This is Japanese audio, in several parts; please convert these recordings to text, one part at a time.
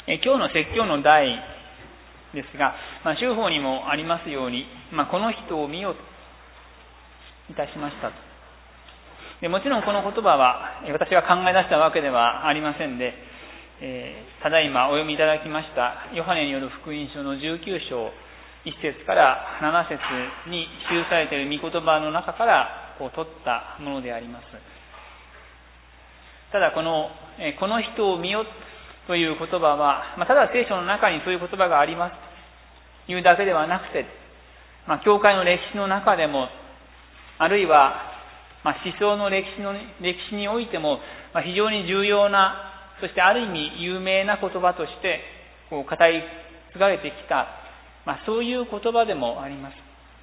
今日の説教の題ですが、修法にもありますように、この人を見よといたしましたと。でもちろんこの言葉は私が考え出したわけではありませんで、ただいまお読みいただきましたヨハネによる福音書の19章1節から7節に記されている御言葉の中から取ったものであります。ただこの人を見よという言葉は、ただ聖書の中にそういう言葉がありますというだけではなくて、教会の歴史の中でも、あるいは思想の歴史においても非常に重要な、そしてある意味有名な言葉として語り継がれてきた、そういう言葉でもあります。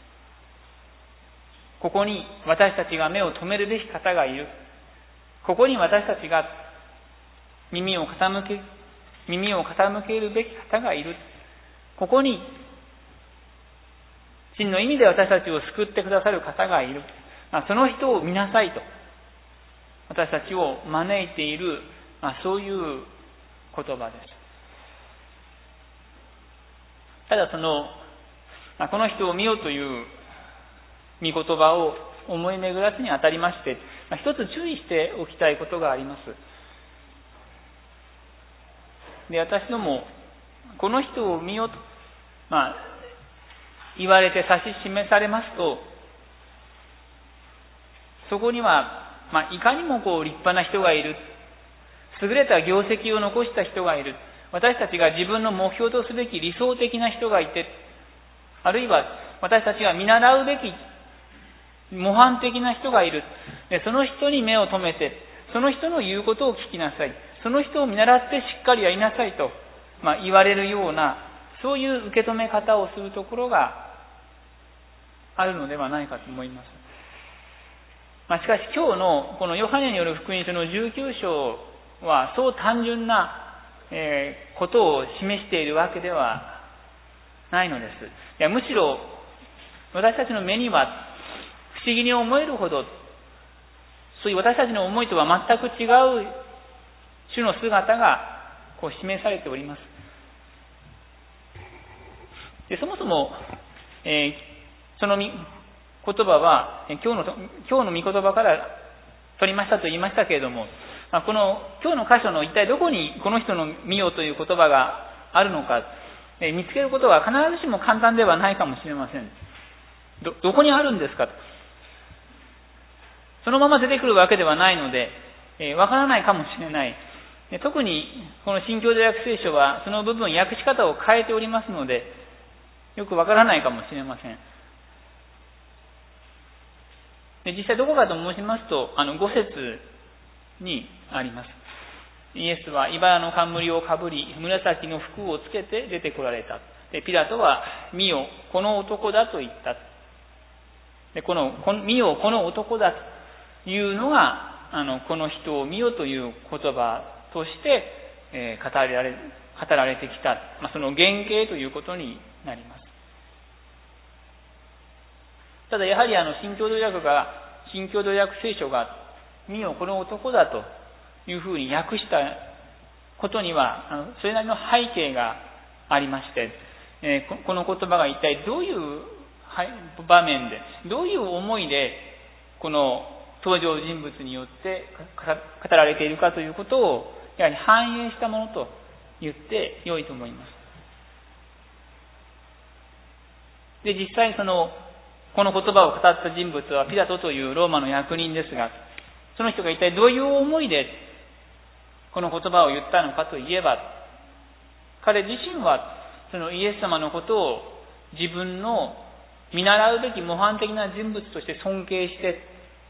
ここに私たちが目を留めるべき方がいる。ここに私たちが耳を傾けるべき方がいる。ここに真の意味で私たちを救ってくださる方がいる。その人を見なさいと私たちを招いている、そういう言葉です。ただこの人を見よという御言葉を思い巡らすにあたりまして、一つ注意しておきたいことがあります。で、私どもこの人を見よと、言われて指し示されますと、そこには、いかにも立派な人がいる、優れた業績を残した人がいる、私たちが自分の目標とすべき理想的な人がいて、あるいは私たちが見習うべき模範的な人がいる。で、その人に目を留めて、その人の言うことを聞きなさい。その人を見習ってしっかりやりなさいと、言われるような、そういう受け止め方をするところがあるのではないかと思います。しかし今日のこのヨハネによる福音書の19章はそう単純なことを示しているわけではないのです。むしろ私たちの目には不思議に思えるほど、そういう私たちの思いとは全く違う主の姿が示されております。で、そもそも、その言葉は今日の御言葉から取りましたと言いましたけれども、この今日の箇所の一体どこにこの人の見よという言葉があるのか、見つけることは必ずしも簡単ではないかもしれません。どこにあるんですかと。そのまま出てくるわけではないので、わからないかもしれない。特にこの新共同訳聖書はその部分訳し方を変えておりますので、よくわからないかもしれません。で、実際どこかと申しますと、5節にあります。イエスは茨の冠をかぶり、紫の服をつけて出てこられた。で、ピラトは、見よ、この男だと言った。で、見よ、この男だというのが、この人を見よという言葉として、語られてきた。その原型ということになります。ただやはり新共同訳聖書が見よこの男だというふうに訳したことにはそれなりの背景がありまして、この言葉が一体どういう場面でどういう思いでこの登場人物によって語られているかということをやはり反映したものと言って良いと思います。で、実際この言葉を語った人物はピラトというローマの役人ですが、その人が一体どういう思いでこの言葉を言ったのかといえば、彼自身はそのイエス様のことを自分の見習うべき模範的な人物として尊敬して、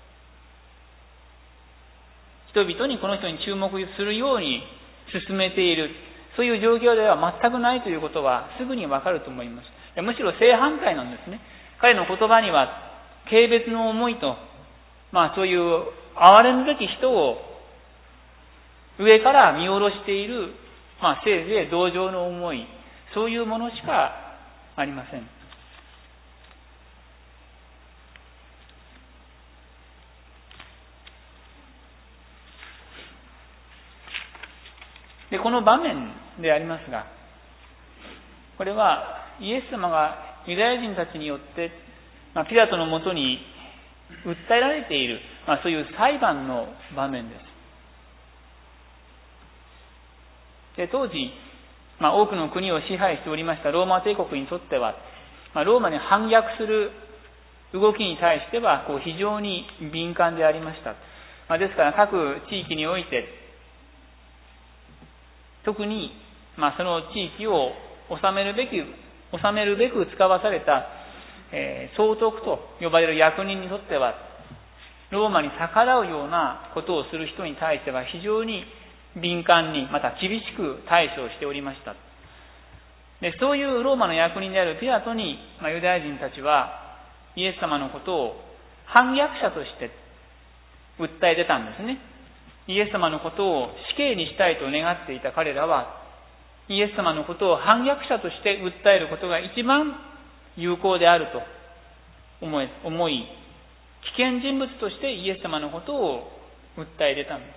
人々にこの人に注目するように進めている、そういう状況では全くないということはすぐにわかると思います。むしろ正反対なんですね。彼の言葉には軽蔑の思いと、そういう憐れむべき人を上から見下ろしている、せいぜい同情の思い、そういうものしかありません。 で、この場面でありますが、これはイエス様がユダヤ人たちによってピラトのもとに訴えられている、そういう裁判の場面です。で、当時、多くの国を支配しておりましたローマ帝国にとっては、ローマに反逆する動きに対しては非常に敏感でありました。ですから各地域において、特にその地域を治めるべく使わされた総督と呼ばれる役人にとっては、ローマに逆らうようなことをする人に対しては非常に敏感に、また厳しく対処しておりました。で、そういうローマの役人であるピラトに、ユダヤ人たちはイエス様のことを反逆者として訴え出たんですね。イエス様のことを死刑にしたいと願っていた彼らは、イエス様のことを反逆者として訴えることが一番有効であると思い、危険人物としてイエス様のことを訴え出たんです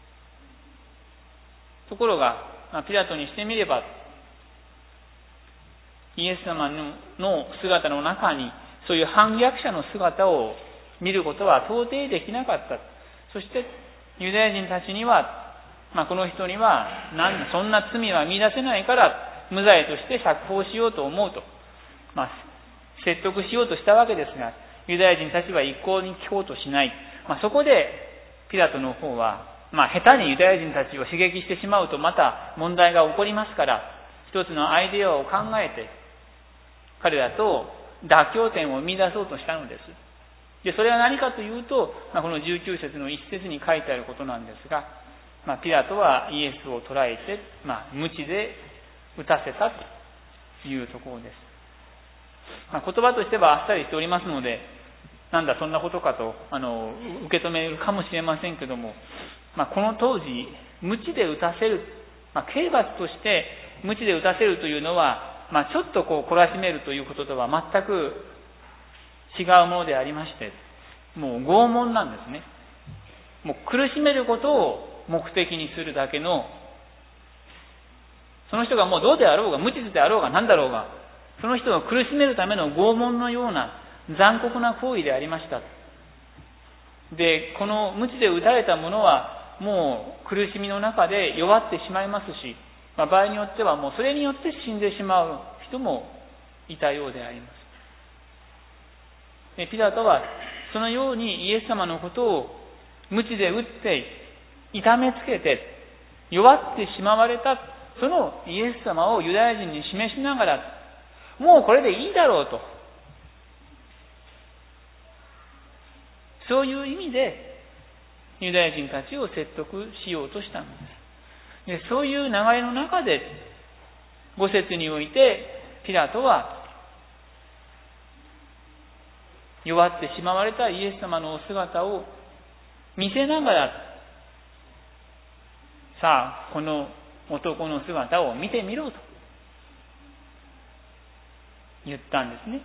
。ところが、ピラトにしてみれば、イエス様の姿の中にそういう反逆者の姿を見ることは到底できなかった。そしてユダヤ人たちには、この人にはそんな罪は見出せないから無罪として釈放しようと思うと、説得しようとしたわけですが、ユダヤ人たちは一向に聞こうとしない。そこでピラトの方は、下手にユダヤ人たちを刺激してしまうとまた問題が起こりますから、一つのアイデアを考えて彼らと妥協点を見出そうとしたのです。で、それは何かというと、この19節の一節に書いてあることなんですが、ピラトはイエスを捕らえて、鞭で打たせたというところです。言葉としてはあっさりしておりますので、なんだそんなことかと受け止めるかもしれませんけども、この当時鞭で打たせる、刑罰として鞭で打たせるというのは、ちょっと懲らしめるということとは全く違うものでありまして、もう拷問なんですね。もう苦しめることを目的にするだけの、その人がもうどうであろうが無実であろうが何だろうが、その人を苦しめるための拷問のような残酷な行為でありました。で、この鞭で打たれた者はもう苦しみの中で弱ってしまいますし、場合によってはもうそれによって死んでしまう人もいたようであります。ピラトはそのようにイエス様のことを鞭で打って痛めつけて弱ってしまわれたそのイエス様をユダヤ人に示しながら、もうこれでいいだろうと、そういう意味でユダヤ人たちを説得しようとしたのです。で、そういう流れの中で5節においてピラトは弱ってしまわれたイエス様のお姿を見せながら、さあこの男の姿を見てみろと言ったんですね。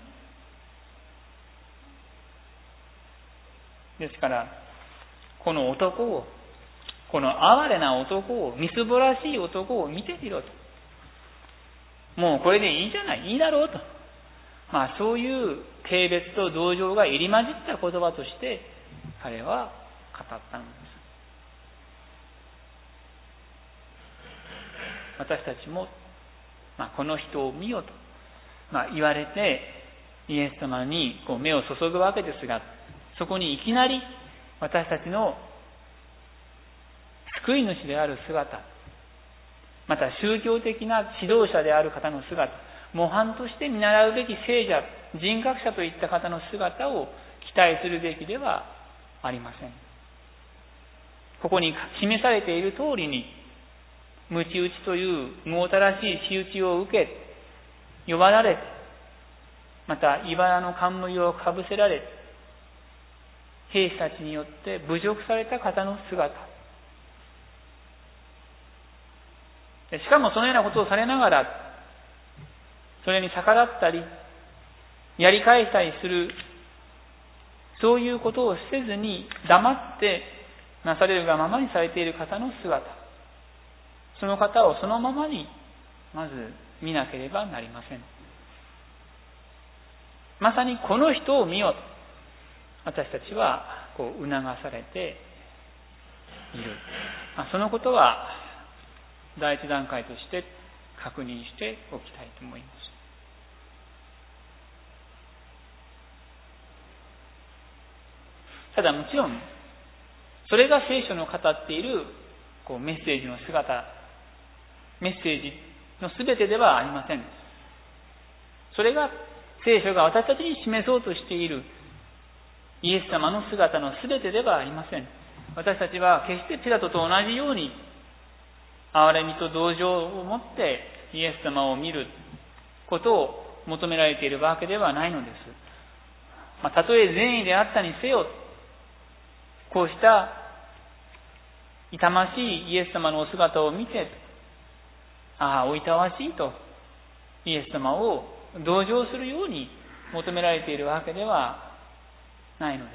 ですからこの男を、この哀れな男を、みすぼらしい男を見てみろと、もうこれでいいじゃない、いいだろうと、そういう軽蔑と同情が入り混じった言葉として彼は語ったのです。私たちも、この人を見よと、言われてイエス様に目を注ぐわけですが、そこにいきなり私たちの救い主である姿、また宗教的な指導者である方の姿、模範として見習うべき聖者、人格者といった方の姿を期待するべきではありません。ここに示されている通りに、鞭打ちという無たらしい仕打ちを受け、弱られ、また茨の冠をかぶせられ、兵士たちによって侮辱された方の姿、しかもそのようなことをされながら、それに逆らったりやり返したりする、そういうことをせずに黙ってなされるがままにされている方の姿、 その方をそのままにまず見なければなりません。まさにこの人を見よと私たちは促されている。そのことは第一段階として確認しておきたいと思います。ただもちろんそれが聖書の語っているメッセージの姿、メッセージのすべてではありません。それが聖書が私たちに示そうとしているイエス様の姿のすべてではありません。私たちは決してピラトと同じように憐れみと同情を持ってイエス様を見ることを求められているわけではないのです。たとえ善意であったにせよ、こうした痛ましいイエス様のお姿を見て、おいたわしいとイエス様を同情するように求められているわけではないのです。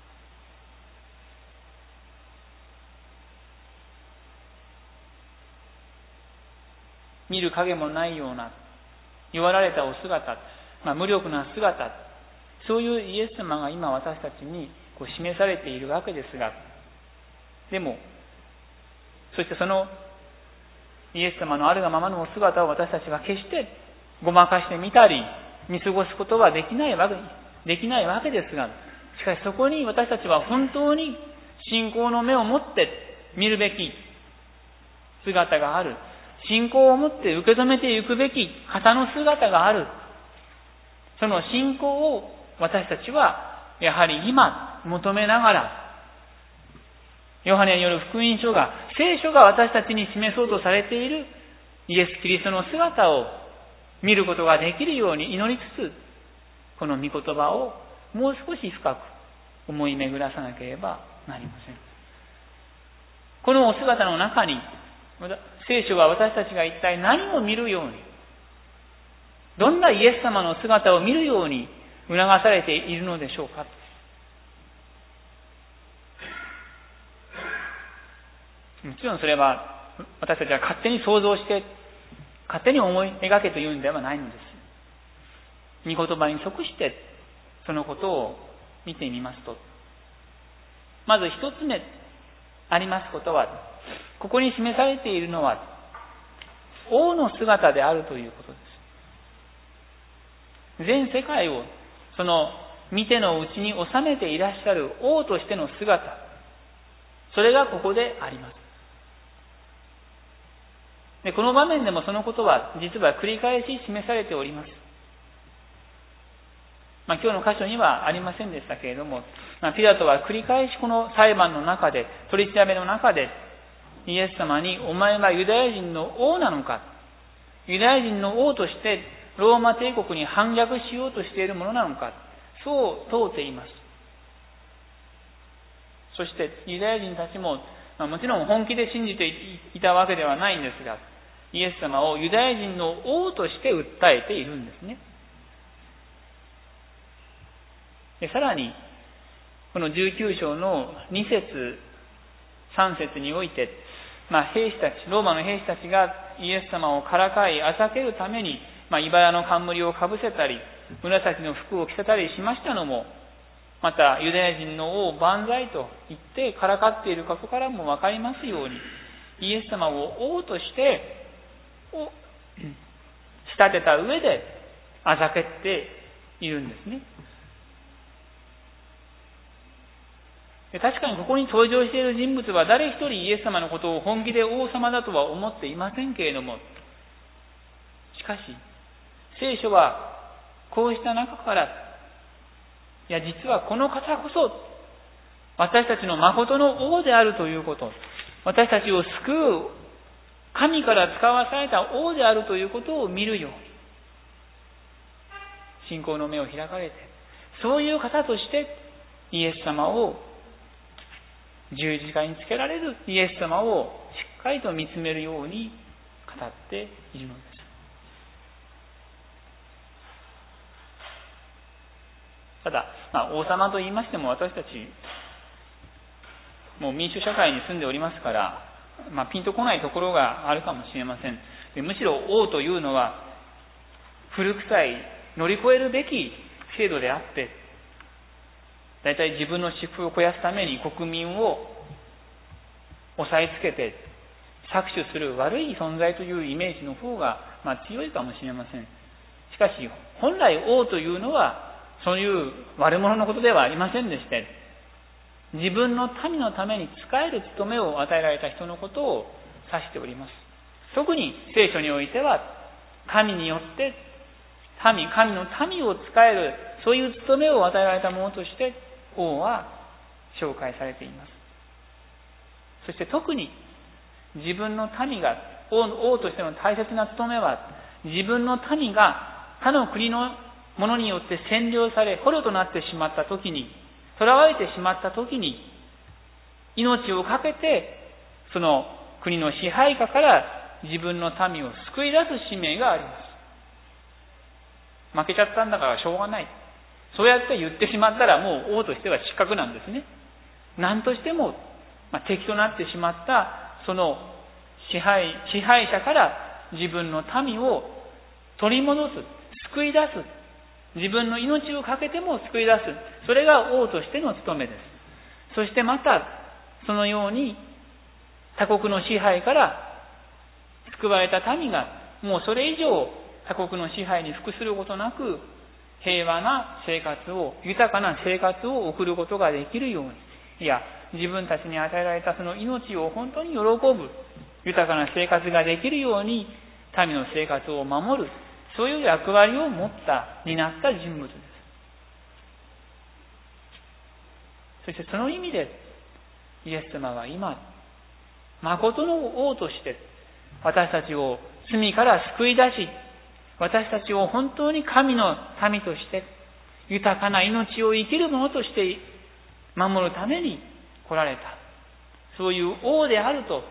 見る影もないような弱られたお姿、無力な姿、そういうイエス様が今私たちに示されているわけですが、でもそしてそのイエス様のあるがままのお姿を私たちが決してごまかしてみたり見過ごすことはできないわけですが、しかしそこに私たちは本当に信仰の目を持って見るべき姿がある。信仰を持って受け止めていくべき方の姿がある。その信仰を私たちはやはり今求めながら、ヨハネによる福音書が、聖書が私たちに示そうとされているイエス・キリストの姿を見ることができるように祈りつつ、この御言葉をもう少し深く思い巡らさなければなりません。このお姿の中に、聖書は私たちが一体何を見るように、どんなイエス様の姿を見るように促されているのでしょうか。もちろんそれは私たちは勝手に想像して勝手に思い描けというんではないのです。御言葉に即してそのことを見てみますと、まず一つ目ありますことは、ここに示されているのは王の姿であるということです。全世界をその見てのうちに収めていらっしゃる王としての姿、それがここであります。で、この場面でもそのことは実は繰り返し示されております。今日の箇所にはありませんでしたけれども、ピラトは繰り返しこの裁判の中で、取り調べの中で、イエス様にお前がユダヤ人の王なのか、ユダヤ人の王としてローマ帝国に反逆しようとしているものなのか、そう問うています。そしてユダヤ人たちも、もちろん本気で信じていたわけではないんですが、イエス様をユダヤ人の王として訴えているんですね。で、さらにこの19章の2節3節において、兵士たち、ローマの兵士たちがイエス様をからかいあざけるために、茨の冠をかぶせたり紫の服を着せたりしましたのも、またユダヤ人の王万歳と言ってからかっていることからも分かりますように、イエス様を王として仕立てた上であざけているんですね。で、確かにここに登場している人物は誰一人イエス様のことを本気で王様だとは思っていませんけれども、しかし聖書はこうした中から、実はこの方こそ私たちの誠の王であるということ、私たちを救う神から使わされた王であるということを見るように、信仰の目を開かれて、そういう方としてイエス様を、十字架につけられるイエス様をしっかりと見つめるように語っているのです。ただ、王様と言いましても、私たちもう民主社会に住んでおりますから、 ピンとこないところがあるかもしれません。でむしろ王というのは古臭い乗り越えるべき制度であって、だいたい自分の私腹を肥やすために国民を押さえつけて搾取する悪い存在というイメージの方が強いかもしれません。しかし本来王というのはそういう悪者のことではありませんでして、自分の民のために仕える務めを与えられた人のことを指しております。特に聖書においては神によって神の民を仕える、そういう務めを与えられたものとして王は紹介されています。そして特に自分の民が、王としての大切な務めは、自分の民が他の国のものによって占領され捕虜となってしまったときに、囚われてしまったときに、命を懸けてその国の支配下から自分の民を救い出す使命があります。負けちゃったんだからしょうがない、そうやって言ってしまったらもう王としては失格なんですね。何としても、敵となってしまったその支配者から自分の民を取り戻す、救い出す、自分の命を懸けても救い出す、それが王としての務めです。そしてまたそのように他国の支配から救われた民がもうそれ以上他国の支配に服することなく平和な生活を、豊かな生活を送ることができるように、いや自分たちに与えられたその命を本当に喜ぶ豊かな生活ができるように民の生活を守る、そういう役割を担った人物です。そしてその意味でイエス様は今誠の王として私たちを罪から救い出し、私たちを本当に神の民として豊かな命を生きる者として守るために来られた、そういう王であると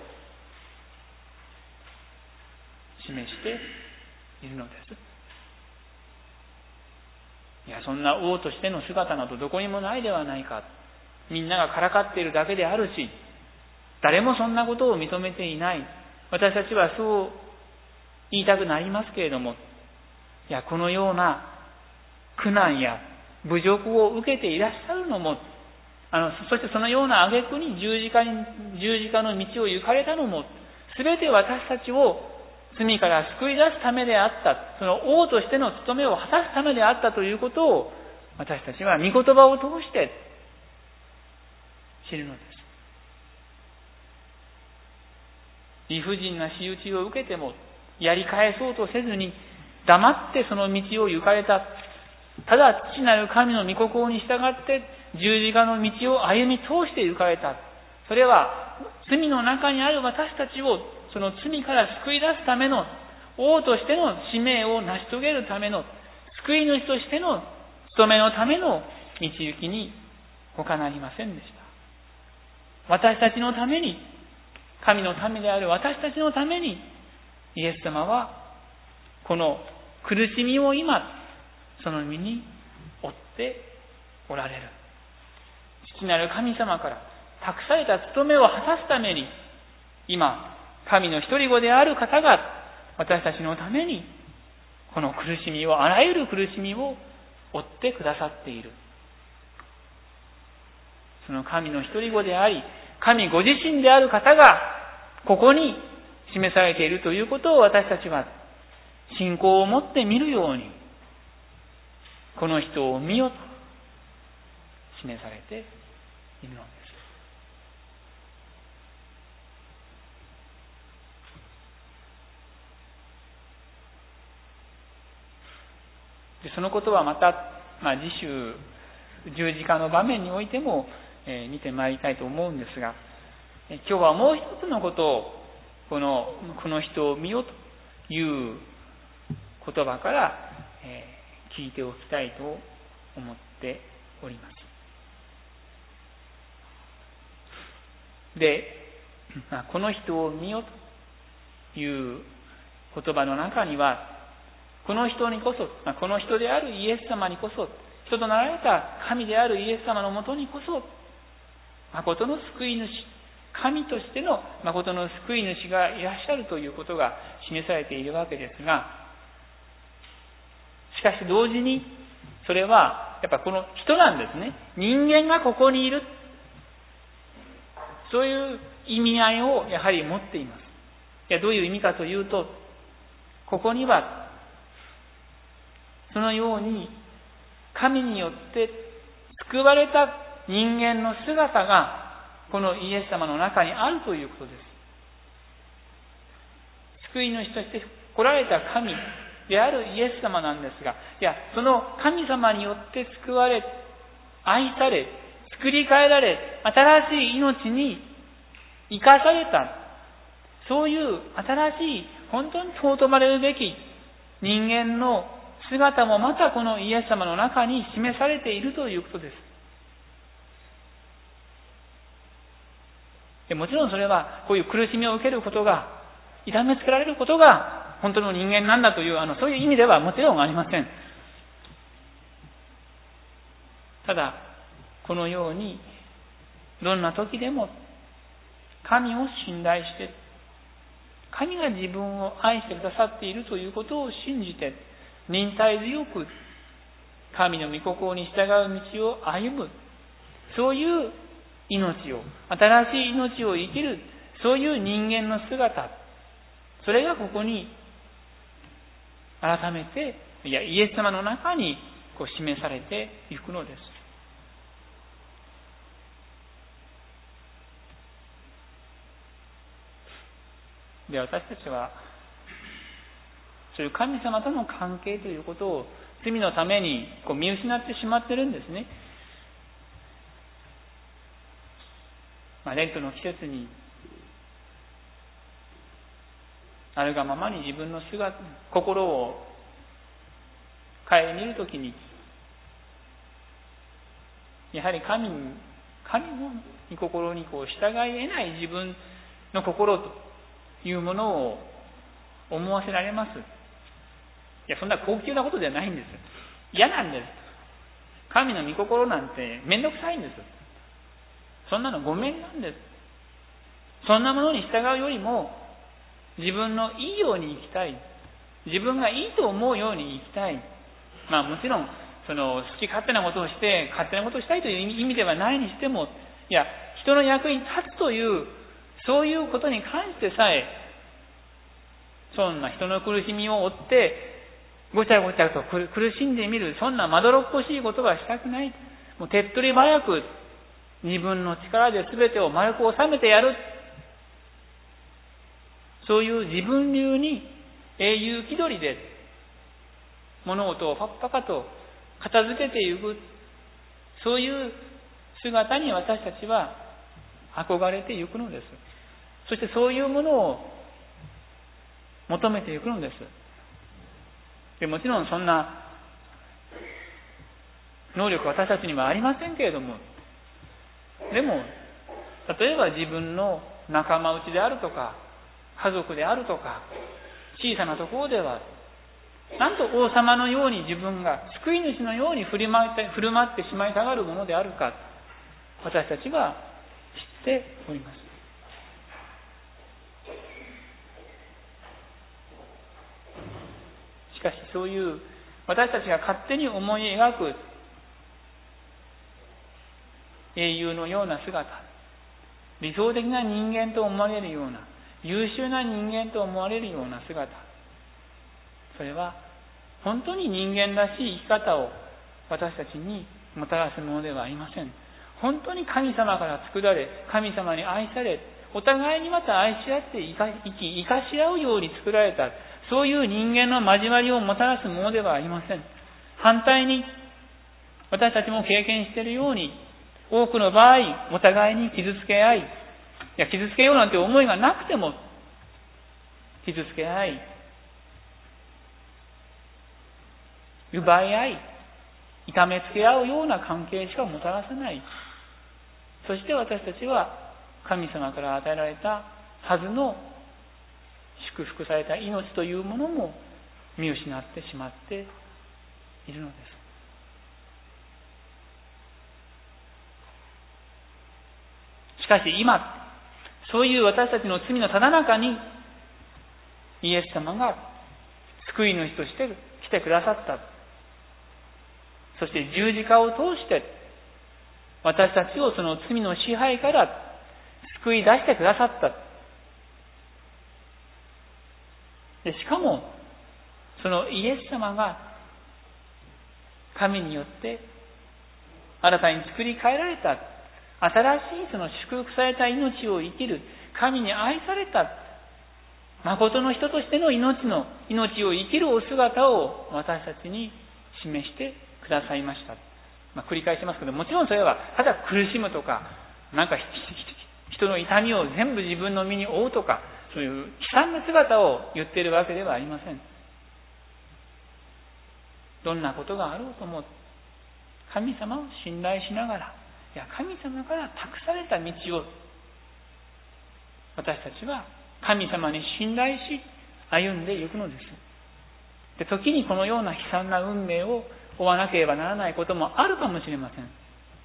示しているのです。いや、そんな王としての姿などどこにもないではないか。みんながからかっているだけであるし、誰もそんなことを認めていない。私たちはそう言いたくなりますけれども、いや、このような苦難や侮辱を受けていらっしゃるのも、そしてそのような挙句に十字架の道を行かれたのも、すべて私たちを罪から救い出すためであった、その王としての務めを果たすためであったということを、私たちは御言葉を通して知るのです。理不尽な仕打ちを受けてもやり返そうとせずに黙ってその道を行かれた。ただ父なる神の御心に従って十字架の道を歩み通して行かれた。それは罪の中にある私たちをその罪から救い出すための王としての使命を成し遂げるための救い主としての務めのための道行きに他なりませんでした。私たちのために、神の民である私たちのために、イエス様はこの苦しみを今その身に負っておられる。父なる神様から託された務めを果たすために、今神の一人子である方が私たちのためにこの苦しみを、あらゆる苦しみを負ってくださっている。その神の一人子であり、神ご自身である方がここに示されているということを、私たちは信仰を持って見るように、この人を見よと示されているのです。でそのことはまた、次週十字架の場面においても、見てまいりたいと思うんですが、今日はもう一つのことをこの人を見よという言葉から、聞いておきたいと思っております。で、この人を見よという言葉の中には、この人にこそ、この人であるイエス様にこそ、人となられた神であるイエス様のもとにこそ、誠の救い主、 神としての誠の救い主がいらっしゃるということが示されているわけですが、しかし同時にそれはやっぱこの人なんですね。人間がここにいる。そういう意味合いをやはり持っています。どういう意味かというと、ここにはそのように神によって救われた人間の姿がこのイエス様の中にあるということです。救い主として来られた神であるイエス様なんですが、その神様によって救われ、愛され、作り変えられ、新しい命に生かされた、そういう新しい、本当に尊まれるべき人間の姿もまたこのイエス様の中に示されているということです。もちろんそれはこういう苦しみを受けることが、痛めつけられることが本当の人間なんだというそういう意味ではもちろんありません。ただこのようにどんな時でも神を信頼して、神が自分を愛してくださっているということを信じて、忍耐強く神の御心に従う道を歩む、そういう命を、新しい命を生きる、そういう人間の姿、それがここに改めてイエス様の中に示されていくのです。で、私たちはそういう神様との関係ということを罪のために見失ってしまっているんですね。レントの季節にあるがままに自分の心を顧みるときに、やはり神の御心に従えない自分の心というものを思わせられます。そんな高級なことじゃないんです。嫌なんです。神の御心なんてめんどくさいんです。そんなのごめんなんです。そんなものに従うよりも自分のいいように生きたい、自分がいいと思うように生きたい。もちろん好き勝手なことをして勝手なことをしたいという意味ではないにしても、人の役に立つというそういうことに関してさえ、そんな人の苦しみを負ってごちゃごちゃと苦しんでみる、そんなまどろっこしいことはしたくない。もう手っ取り早く自分の力で全てを丸く収めてやる、そういう自分流に英雄気取りで物事をパッパカと片付けていく、そういう姿に私たちは憧れていくのです。そしてそういうものを求めていくのです。でもちろんそんな能力は私たちにはありませんけれども、でも例えば自分の仲間内であるとか家族であるとか小さなところでは、なんと王様のように自分が救い主のように振る舞ってしまいたがるものであるか、私たちは知っております。しかしそういう私たちが勝手に思い描く英雄のような姿、理想的な人間と思われるような、優秀な人間と思われるような姿、それは本当に人間らしい生き方を私たちにもたらすものではありません。本当に神様から作られ、神様に愛され、お互いにまた愛し合って生かし合うように作られた、そういう人間の交わりをもたらすものではありません。反対に私たちも経験しているように、多くの場合お互いに傷つけ合い、傷つけようなんて思いがなくても傷つけ合い、奪い合い、痛めつけ合うような関係しかもたらさない。そして私たちは神様から与えられたはずの祝福された命というものも見失ってしまっているのです。しかし今そういう私たちの罪のただ中にイエス様が救い主として来てくださった。そして十字架を通して私たちをその罪の支配から救い出してくださった。でしかもそのイエス様が神によって新たに作り変えられた新しいその祝福された命を生きる神に愛された誠の人としての命を生きるお姿を私たちに示してくださいました。繰り返しますけど、もちろんそれはただ苦しむとか、なんか人の痛みを全部自分の身に負うとか、そういう悲惨な姿を言っているわけではありません。どんなことがあろうとも神様を信頼しながら、神様から託された道を私たちは神様に信頼し歩んでいくのです。で、時にこのような悲惨な運命を追わなければならないこともあるかもしれません。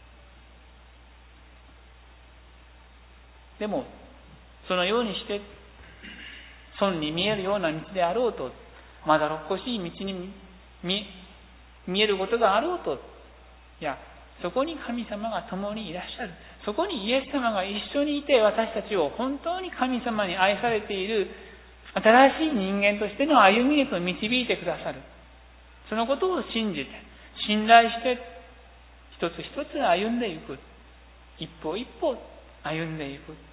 でもそのようにして損に見えるような道であろうと、まだろっこしい道に見えることがあろうと、そこに神様が共にいらっしゃる。そこにイエス様が一緒にいて私たちを本当に神様に愛されている新しい人間としての歩みへと導いてくださる。そのことを信じて、信頼して一つ一つ歩んでいく。一歩一歩歩んでいく。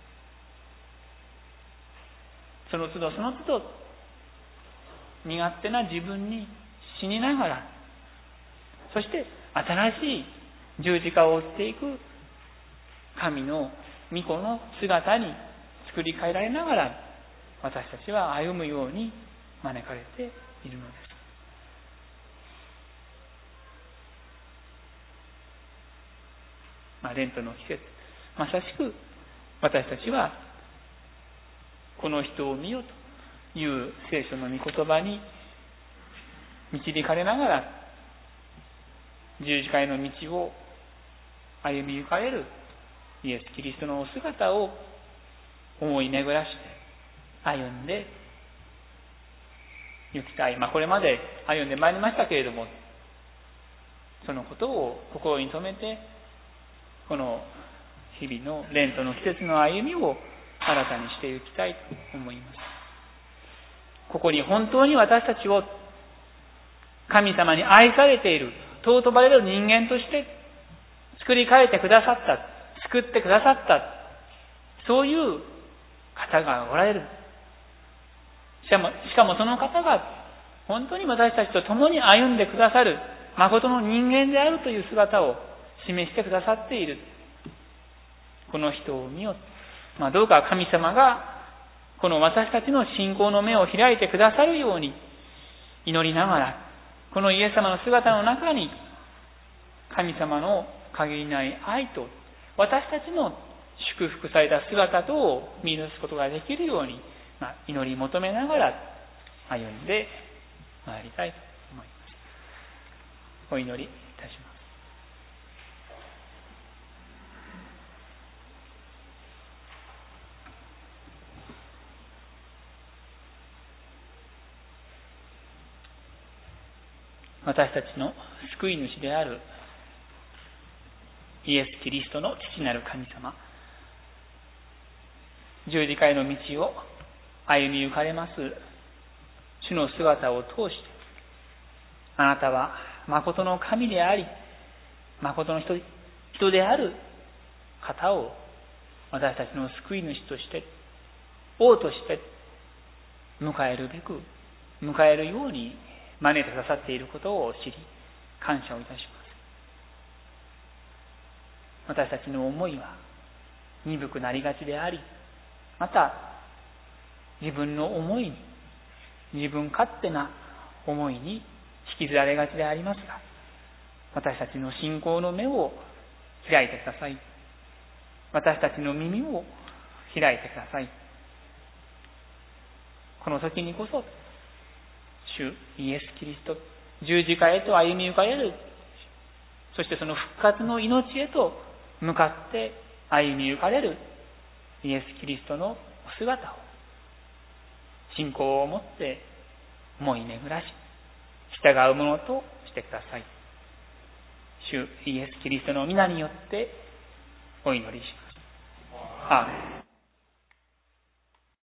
その都度その都度身勝手な自分に死にながら、そして新しい十字架を追っていく神の御子の姿に作り変えられながら私たちは歩むように招かれているのです。レントの季節、まさしく私たちはこの人を見よという聖書の御言葉に導かれながら十字架への道を歩みゆかれるイエス・キリストのお姿を思い巡らして歩んで行きたい。これまで歩んでまいりましたけれども、そのことを心に留めてこの日々のレントの季節の歩みを新たにしていきたいと思います。ここに本当に私たちを神様に愛されている、尊ばれる人間として作り変えてくださった、救ってくださった、そういう方がおられる。しかもその方が本当に私たちと共に歩んでくださる誠の人間であるという姿を示してくださっている。この人を見よ。どうか神様がこの私たちの信仰の目を開いてくださるように祈りながら、このイエス様の姿の中に神様の限りない愛と私たちの祝福された姿とを見出すことができるように、祈り求めながら歩んでまいりたいと思います。お祈りいたします。私たちの救い主であるイエス・キリストの父なる神様、十字架への道を歩みゆかれます主の姿を通して、あなたは誠の神であり誠の人である方を私たちの救い主として王として迎えるように招いてくださっていることを知り感謝をいたします。私たちの思いは鈍くなりがちであり、また自分の思いに、自分勝手な思いに引きずられがちでありますが、私たちの信仰の目を開いてください。私たちの耳を開いてください。この時にこそ主イエス・キリスト、十字架へと歩みゆかれる、そしてその復活の命へと向かって歩みゆかれるイエス・キリストのお姿を信仰を持って思い巡らし従うものとしてください。主イエス・キリストの皆によってお祈りします。アーメン。